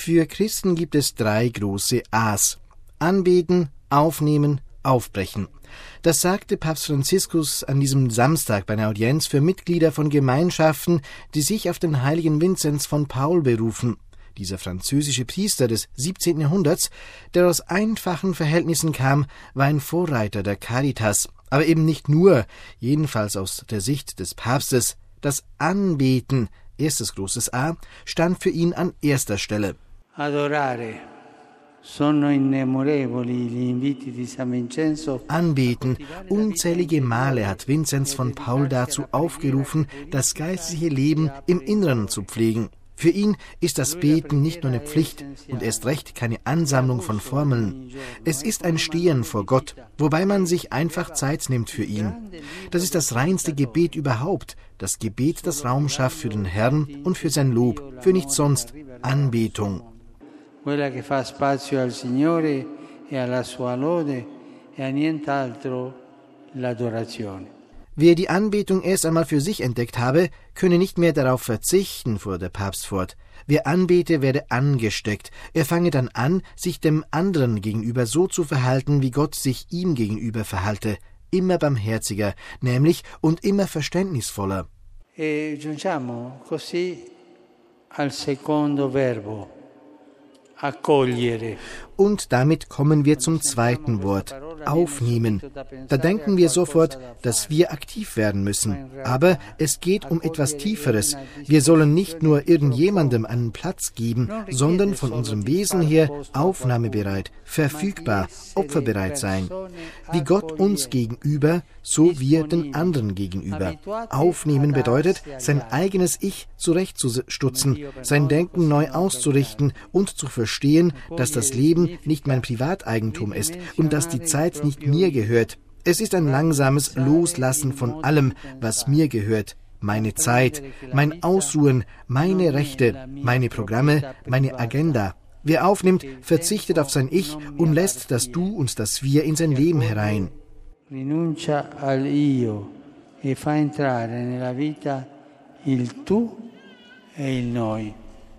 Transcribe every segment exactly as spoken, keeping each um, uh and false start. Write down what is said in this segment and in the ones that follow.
Für Christen gibt es drei große A's: Anbeten, Aufnehmen, Aufbrechen. Das sagte Papst Franziskus an diesem Samstag bei einer Audienz für Mitglieder von Gemeinschaften, die sich auf den heiligen Vinzenz von Paul berufen. Dieser französische Priester des siebzehnten Jahrhunderts, der aus einfachen Verhältnissen kam, war ein Vorreiter der Caritas. Aber eben nicht nur, jedenfalls aus der Sicht des Papstes. Das Anbeten, erstes großes A, stand für ihn an erster Stelle. Adorare. Anbeten. Unzählige Male hat Vinzenz von Paul dazu aufgerufen, das geistliche Leben im Inneren zu pflegen. Für ihn ist das Beten nicht nur eine Pflicht und erst recht keine Ansammlung von Formeln. Es ist ein Stehen vor Gott, wobei man sich einfach Zeit nimmt für ihn. Das ist das reinste Gebet überhaupt, das Gebet, das Raum schafft für den Herrn und für sein Lob, für nichts sonst, Anbetung. Quella che fa spazio al Signore e alla sua lode e a nient'altro l'adorazione. Wer die Anbetung erst einmal für sich entdeckt habe, könne nicht mehr darauf verzichten, fuhr der Papst fort. Wer anbete, werde angesteckt. Er fange dann an, sich dem anderen gegenüber so zu verhalten, wie Gott sich ihm gegenüber verhalte. Immer barmherziger, nämlich und immer verständnisvoller. E giungiamo così al secondo verbo. Accogliere. Und damit kommen wir zum zweiten Wort, aufnehmen. Da denken wir sofort, dass wir aktiv werden müssen. Aber es geht um etwas Tieferes. Wir sollen nicht nur irgendjemandem einen Platz geben, sondern von unserem Wesen her aufnahmebereit, verfügbar, opferbereit sein. Wie Gott uns gegenüber, so wir den anderen gegenüber. Aufnehmen bedeutet, sein eigenes Ich zurechtzustutzen, sein Denken neu auszurichten und zu verstehen, dass das Leben nicht mein Privateigentum ist und dass die Zeit nicht mir gehört. Es ist ein langsames Loslassen von allem, was mir gehört. Meine Zeit, mein Ausruhen, meine Rechte, meine Programme, meine Agenda. Wer aufnimmt, verzichtet auf sein Ich und lässt das Du und das Wir in sein Leben herein. Rinuncia al io e fa entrare nella vita il tu e il noi.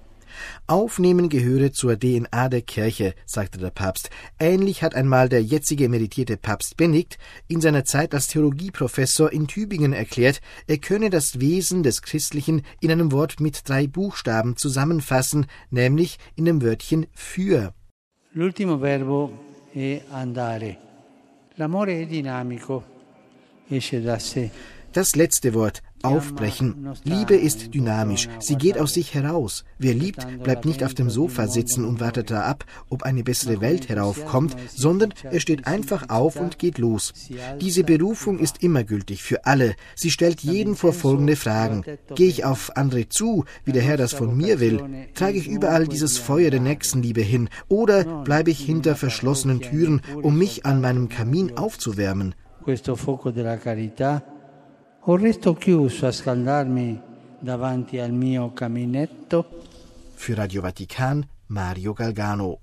Aufnehmen gehöre zur D N A der Kirche, sagte der Papst. Ähnlich hat einmal der jetzige emeritierte Papst Benedikt in seiner Zeit als Theologieprofessor in Tübingen erklärt, er könne das Wesen des Christlichen in einem Wort mit drei Buchstaben zusammenfassen, nämlich in dem Wörtchen für. L'ultimo verbo è andare. L'amore è dinamico, esce da sé. Das letzte Wort, aufbrechen. Liebe ist dynamisch, sie geht aus sich heraus. Wer liebt, bleibt nicht auf dem Sofa sitzen und wartet da ab, ob eine bessere Welt heraufkommt, sondern er steht einfach auf und geht los. Diese Berufung ist immer gültig für alle. Sie stellt jeden vor folgende Fragen. Gehe ich auf andere zu, wie der Herr das von mir will? Trage ich überall dieses Feuer der Nächstenliebe hin? Oder bleibe ich hinter verschlossenen Türen, um mich an meinem Kamin aufzuwärmen? Questo fuoco della carità. O resto chiuso a scaldarmi davanti al mio caminetto? Für Radio Vatikan, Mario Galgano.